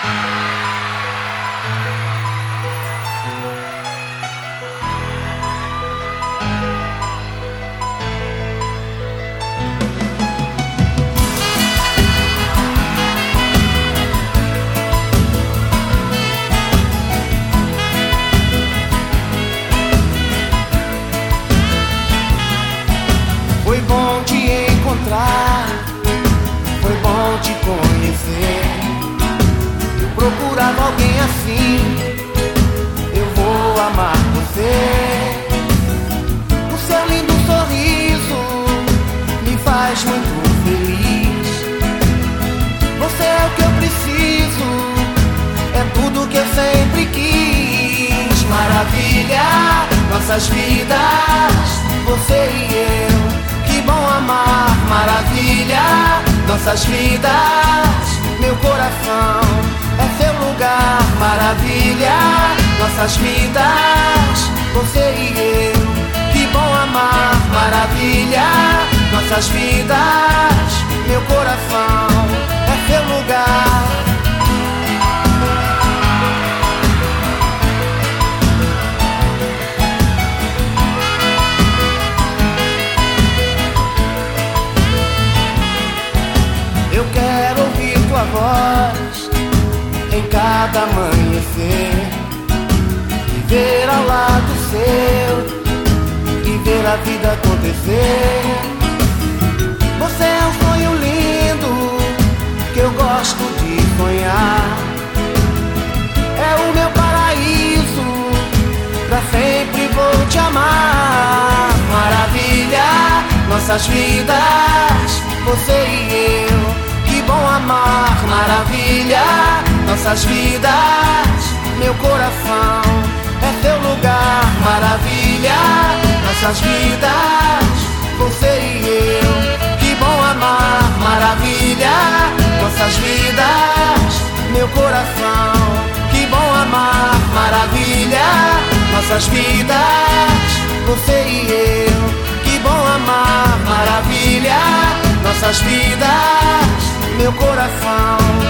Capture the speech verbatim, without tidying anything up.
Foi bom te encontrar, foi bom te conhecer. Eu procurava alguém assim, eu vou amar você. O seu lindo sorriso me faz muito feliz. Você é o que eu preciso, é tudo que eu sempre quis. Maravilha, nossas vidas, você e eu. Que bom amar, maravilha, nossas vidas. Meu coração é seu lugar, maravilha, nossas vidas. Você e eu. Que bom amar, maravilha, nossas vidas. Meu coração é seu lugar. Eu quero ouvir tua voz em cada amanhecer, viver ao lado seu e ver a vida acontecer. Você é um sonho lindo que eu gosto de sonhar. É o meu paraíso, pra sempre vou te amar. Maravilha, nossas vidas, você e eu. Que bom amar, maravilha, nossas vidas. Meu coração é teu lugar, maravilha, nossas vidas. Você e eu. Que bom amar, maravilha, nossas vidas. Meu coração. Que bom amar, maravilha, nossas vidas. Você e eu. Que bom amar, maravilha, nossas vidas. Meu coração